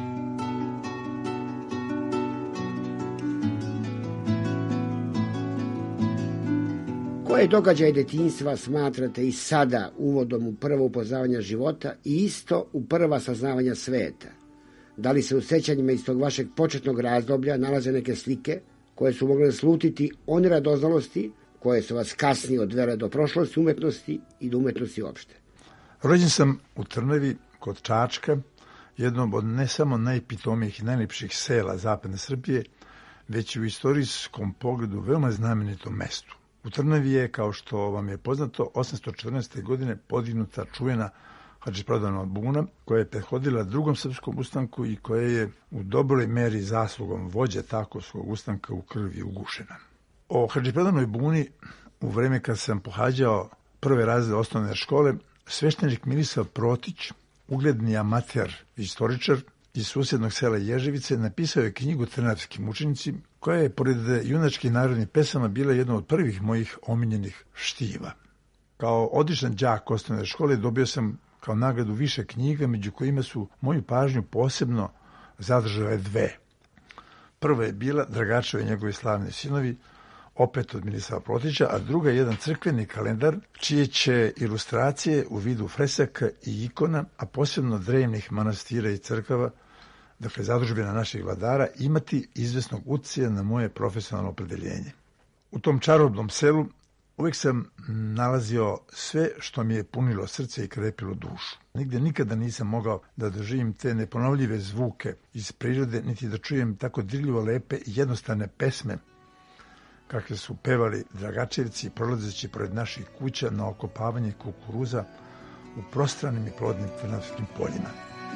Koje događaje detinjstva smatrate i sada uvodom u prvo upoznavanje života i isto u prva saznavanja sveta? Da li se u sećanjima iz tog vašeg početnog razdoblja nalaze neke slike koje su mogle slutiti one radoznalosti koje su vas kasnije odvele do prošlosti umetnosti i do umetnosti uopšte? Rođen sam u Trnavi, kod Čačka, jednom od ne samo najpitomijih i najljepših sela zapadne Srbije, već u istorijskom pogledu veoma znamenitom mestu. U Trnavi je, kao što vam je poznato, 814. godine podignuta čuvena Hadžiprodana buna, koja je prethodila drugom srpskom ustanku i koja je u dobroj meri zaslugom vođe Takovskog ustanka u krvi ugušena. O Hadžiprodanoj buni, u vreme kad sam pohađao prve razrede osnovne škole, sveštenik Milisav Protić, ugledni amater istoričar iz susjednog sela Ježevice, napisao je knjigu Trnavski mučenici, koja je, pored junačkih narodnih pesama, bila jedna od prvih mojih omiljenih štiva. Kao odličan đak osnovne škole dobio sam kao nagradu više knjiga, među kojima su moju pažnju posebno zadržale dve. Prva je bila Dragačev i njegovi slavni sinovi, opet od Milisava Protića, a druga je jedan crkveni kalendar, čije će ilustracije u vidu fresaka i ikona, a posebno drevnih manastira i crkava, dakle zadužbina naših vladara, imati izvesnog uticaja na moje profesionalno opredeljenje. U tom čarobnom selu uvijek sam nalazio sve što mi je punilo srce i krepilo dušu. Nigde nikada nisam mogao da doživim te neponovljive zvuke iz prirode, niti da čujem tako dirljivo lepe i jednostavne pesme kakve su pevali Dragačevci prolazeći pored naših kuća na okopavanje kukuruza u prostranim i plodnim trnavskim poljima.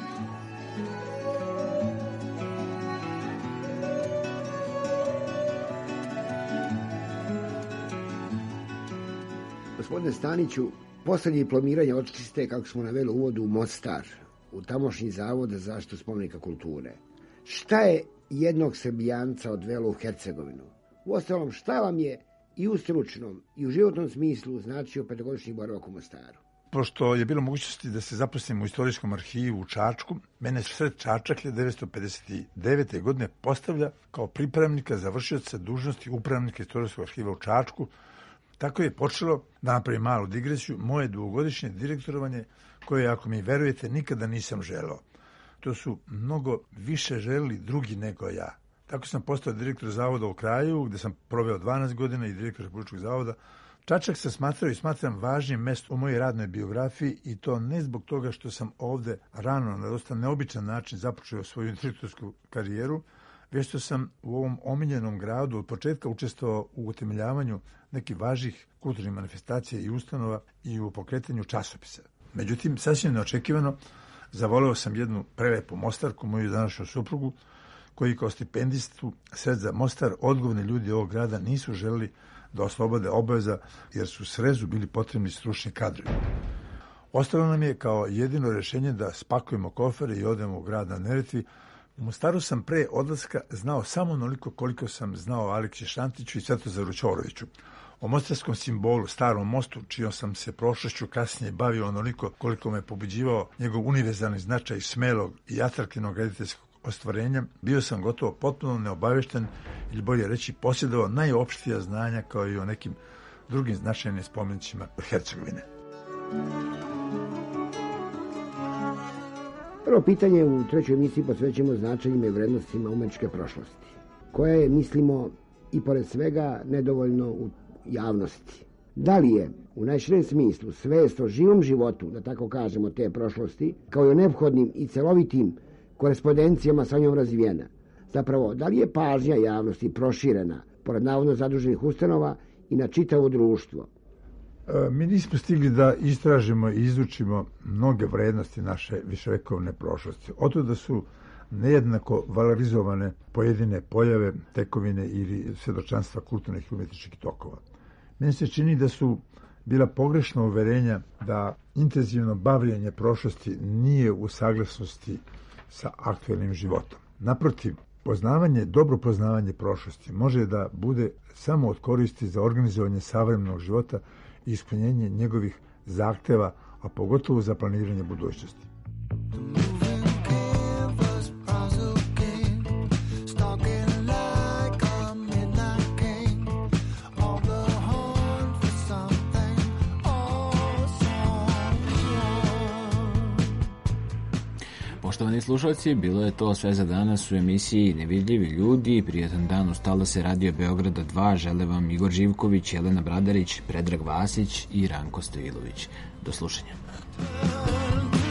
Gospodine Staniću, posle diplomiranja otišli ste, kako smo naveli u uvodu, u Mostar, u tamošnji zavod za zaštitu spomenika kulture. Šta je jednog Srbijanca odvelo u Hercegovinu? Uostalom, šta vam je i u stručnom i u životnom smislu značio petogodišnji boravak u Mostaru? Pošto je bilo mogućnosti da se zaposlim u istorijskom arhivu u Čačku, mene Sred Čačak 1959. godine postavlja kao pripravnika za vršioca dužnosti upravnika istorijskog arhiva u Čačku. Tako je počelo, da napravim malu digresiju, moje dvogodišnje direktorovanje koje, ako mi verujete, nikada nisam želeo. To su mnogo više želeli drugi nego ja. Tako sam postao direktor zavoda u kraju, gde sam proveo 12 godina i direktor Republičkog zavoda. Čačak se smatrao i smatram važnim mestom u mojoj radnoj biografiji i to ne zbog toga što sam ovde rano na dosta neobičan način započeo svoju direktorsku karijeru, već što sam u ovom omiljenom gradu od početka učestvovao u utemeljavanju nekih važnih kulturnih manifestacija i ustanova i u pokretanju časopisa. Međutim, sasvim neočekivano, zavoleo sam jednu prelepu Mostarku, moju današnju suprugu, koji kao stipendistu Sred za Mostar odgovorni ljudi ovog grada nisu želeli da oslobode obaveza, jer su Srezu bili potrebni stručni kadrovi. Ostalo nam je kao jedino rješenje da spakujemo kofere i odemo u grad na Neretvi. U Mostaru sam pre odlaska znao samo onoliko koliko sam znao o Aleksi Šantiću i Svetozaru Ćoroviću. O mostarskom simbolu, starom mostu, čijom sam se prošlošću kasnije bavio onoliko koliko me pobuđivao njegov univerzalni značaj smelog i atraktivnog graditeljskog ostvarenja, bio sam gotovo potpuno neobavešten, ili bolje reći posjedovao najopštija znanja kao i o nekim drugim značajnim spomenićima Hercegovine. Prvo pitanje u trećoj emisiji posvećujemo značajima i vrednostima umetničke prošlosti, koja je, mislimo, i pored svega nedovoljno u javnosti. Da li je u najširem smislu svest o živom životu, da tako kažemo, te prošlosti, kao i o neophodnim i celovitim korespondencijama sa njom razvijena? Zapravo, da li je pažnja javnosti proširena, pored navodno zaduženih ustanova, i na čitavo društvo? Mi nismo stigli da istražimo i izučimo mnoge vrednosti naše viševekovne prošlosti. Oto da su nejednako valorizovane pojedine pojave, tekovine ili svjedočanstva kulturnih i umetničkih tokova. Meni se čini da su bila pogrešna uverenja da intenzivno bavljenje prošlosti nije u saglasnosti sa aktuelnim životom. Naprotiv, dobro poznavanje prošlosti može da bude samo od koristi za organizovanje savremenog života i ispunjenje njegovih zahteva, a pogotovo za planiranje budućnosti. Poštovani slušalci, bilo je to sve za danas u emisiji Nevidljivi ljudi. Prijatan dan uz talase Radio Beograda 2. Žele vam Igor Živković, Jelena Bradarić, Predrag Vasić i Ranko Stojilović. Do slušanja.